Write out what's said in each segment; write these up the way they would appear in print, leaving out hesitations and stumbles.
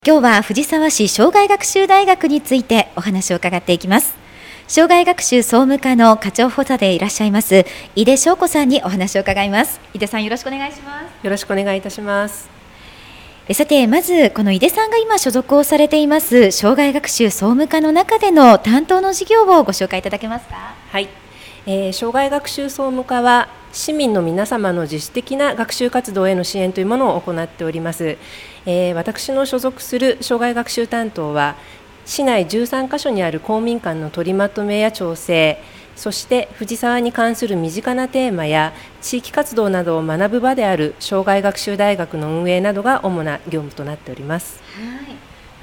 今日は藤沢市障害学習大学についてお話を伺っていきます。障害学習総務課の課長補佐でいらっしゃいます井出翔子さんにお話を伺います。井出さん、よろしくお願いします。 よろしくお願いいたします。 さて、まずこの井出さんが今所属をされています障害学習総務課の中での担当の事業をご紹介いただけますか。 はい、障害学習総務課は市民の皆様の自主的な学習活動への支援というものを行っております。私の所属する障害学習担当は市内13カ所にある公民館の取りまとめや調整、そして藤沢に関する身近なテーマや地域活動などを学ぶ場である障害学習大学の運営などが主な業務となっております。 はい、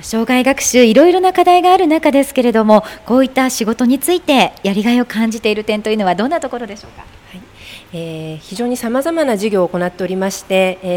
障害学習いろいろな課題がある中ですけれども、こういった仕事についてやりがいを感じている点というのはどんなところでしょうか。 はい、非常にさまざまな事業を行っておりまして、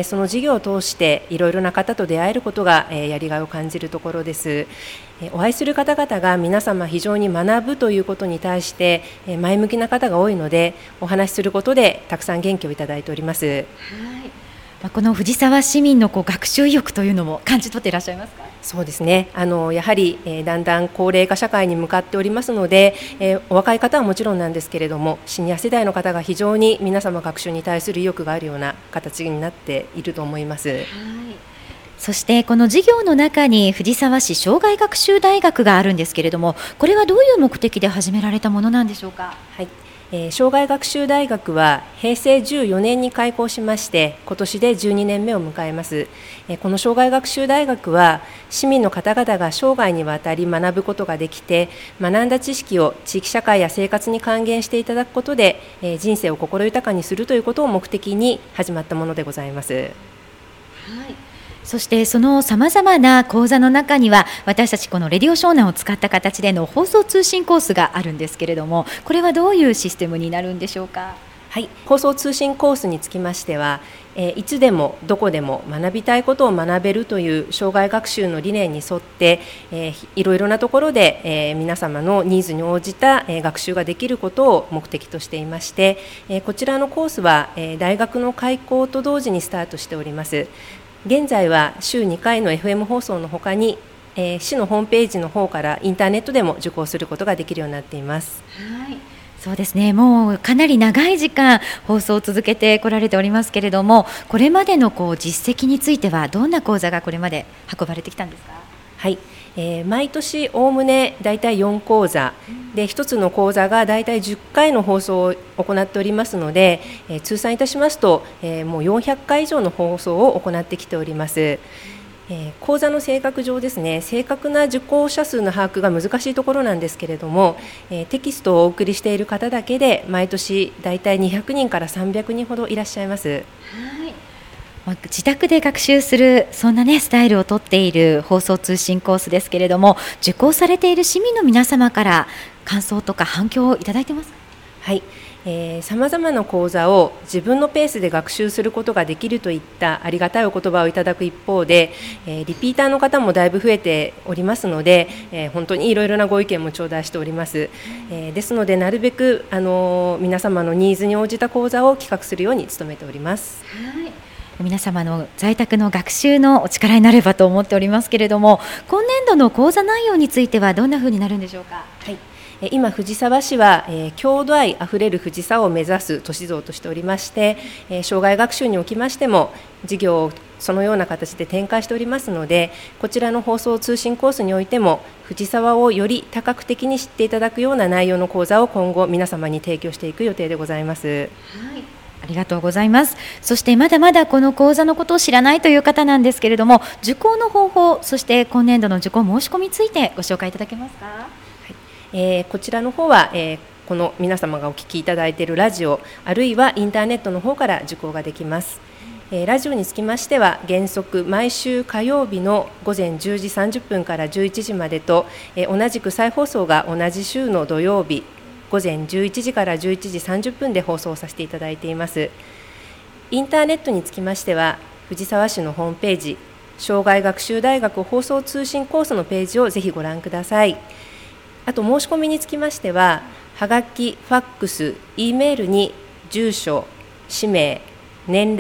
その事業を通していろいろな方と出会えることが、やりがいを感じるところです。お会いする方々が皆様非常に学ぶということに対して、前向きな方が多いので、お話しすることでたくさん元気をいただいております。はい、 この藤沢市民の学習意欲というのも感じ取っていらっしゃいますか。 そうですね、やはり、だんだん高齢化社会に向かっておりますので、お若い方はもちろんなんですけれども、シニア世代の方が非常に皆様学習に対する意欲があるような形になっていると思います。はい、 そしてこの事業の中に藤沢市障害学習大学があるんですけれども、これはどういう目的で始められたものなんでしょうか。 はい、障害学習大学は平成14年に開校しまして、今年で12年目を迎えます。この障害学習大学は市民の方々が生涯にわたり学ぶことができて、学んだ知識を地域社会や生活に還元していただくことで、人生を心豊かにするということを目的に始まったものでございます。はい、 そしてそのさまざまな講座の中には、私たちこのレディオ湘南を使った形での放送通信コースがあるんですけれども、これはどういうシステムになるんでしょうか。 はい、放送通信コースにつきましては、いつでもどこでも学びたいことを学べるという障害学習の理念に沿って、いろいろなところで、皆様のニーズに応じた、学習ができることを目的としていまして、こちらのコースは、大学の開校と同時にスタートしております。現在は週2回の FM 放送のほかに、市のホームページの方からインターネットでも受講することができるようになっています。 はい、そうですね、もうかなり長い時間放送を続けてこられておりますけれども、これまでの実績についてはどんな講座がこれまで運ばれてきたんですか。 はい、毎年おおむねだいたい4講座で、1つの講座がだいたい10回の放送を行っておりますので、通算いたしますと、もう400回以上の放送を行ってきております。講座の性格上ですね、正確な受講者数の把握が難しいところなんですけれども、テキストをお送りしている方だけで毎年だいたい200人から300人ほどいらっしゃいます。はい、 自宅で学習するそんな、スタイルをとっている放送通信コースですけれども、受講されている市民の皆様から感想とか反響をいただいてますか。 はい、さまざまな講座を自分のペースで学習することができるといったありがたいお言葉をいただく一方で、リピーターの方もだいぶ増えておりますので、本当にいろいろなご意見も頂戴しております。ですので、なるべく皆様のニーズに応じた講座を企画するように努めております。 はい、皆様の在宅の学習のお力になればと思っておりますけれども、今年度の講座内容についてはどんなふうになるんでしょうか。 はい、今藤沢市は、郷土愛あふれる藤沢を目指す都市像としておりまして、障害学習におきましても事業をそのような形で展開しておりますので、こちらの放送通信コースにおいても藤沢をより多角的に知っていただくような内容の講座を今後皆様に提供していく予定でございます。はい、 ありがとうございます。そしてまだまだこの講座のことを知らないという方なんですけれども、受講の方法、そして今年度の受講申し込みについてご紹介いただけますか。 こちらの方は、この皆様がお聞きいただいているラジオ、あるいはインターネットの方から受講ができます。ラジオにつきましては原則毎週火曜日の午前10時30分から11時までと、同じく再放送が同じ週の土曜日午前11時から11時30分で放送させていただいています。インターネットにつきましては藤沢市のホームページ、障害学習大学放送通信コースのページをぜひご覧ください。あと申し込みにつきましては、はがき、ファックス、Eメールに住所、氏名、年齢、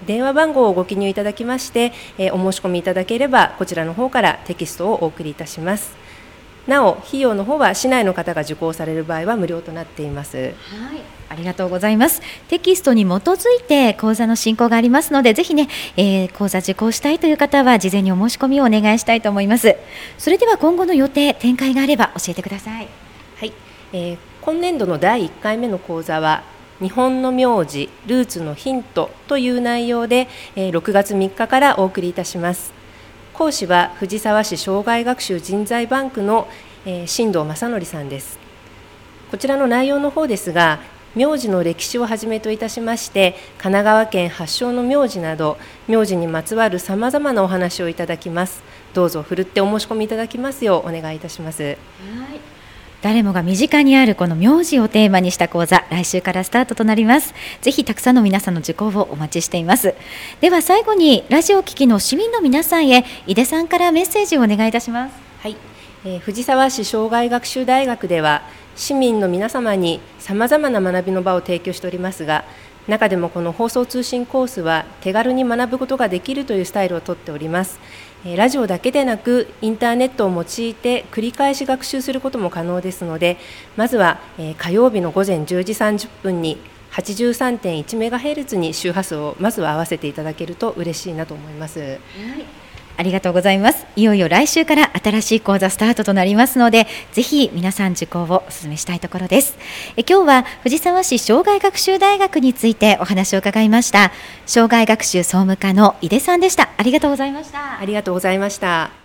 電話番号をご記入いただきまして、お申し込みいただければこちらの方からテキストをお送りいたします。なお費用の方は市内の方が受講される場合は無料となっています。 はい、ありがとうございます。テキストに基づいて講座の進行がありますので、ぜひね、講座受講したいという方は事前にお申し込みをお願いしたいと思います。それでは今後の予定展開があれば教えてください。 はい、今年度の第1回目の講座は日本の名字ルーツのヒントという内容で、6月3日からお送りいたします。講師は藤沢市障害学習人材バンクの、新藤正則さんです。こちらの内容の方ですが、名字の歴史をはじめといたしまして、神奈川県発祥の名字など名字にまつわるさまざまなお話をいただきます。どうぞふるってお申し込みいただきますようお願いいたします。はい、 誰もが身近にあるこの名字をテーマにした講座、来週からスタートとなります。ぜひたくさんの皆さんの受講をお待ちしています。では最後にラジオ聴きの市民の皆さんへ井出さんからメッセージをお願いいたします。 はい、藤沢市障害学習大学では市民の皆様にさまざまな学びの場を提供しておりますが、中でもこの放送通信コースは手軽に学ぶことができるというスタイルをとっております。ラジオだけでなくインターネットを用いて繰り返し学習することも可能ですので、まずは火曜日の午前10時30分に 83.1MHz に周波数をまずは合わせていただけると嬉しいなと思います。はい、 ありがとうございます。いよいよ来週から新しい講座スタートとなりますので、ぜひ皆さん受講をお勧めしたいところです。今日は藤沢市障害学習大学についてお話を伺いました。障害学習総務課の井出さんでした。ありがとうございました。 ありがとうございました。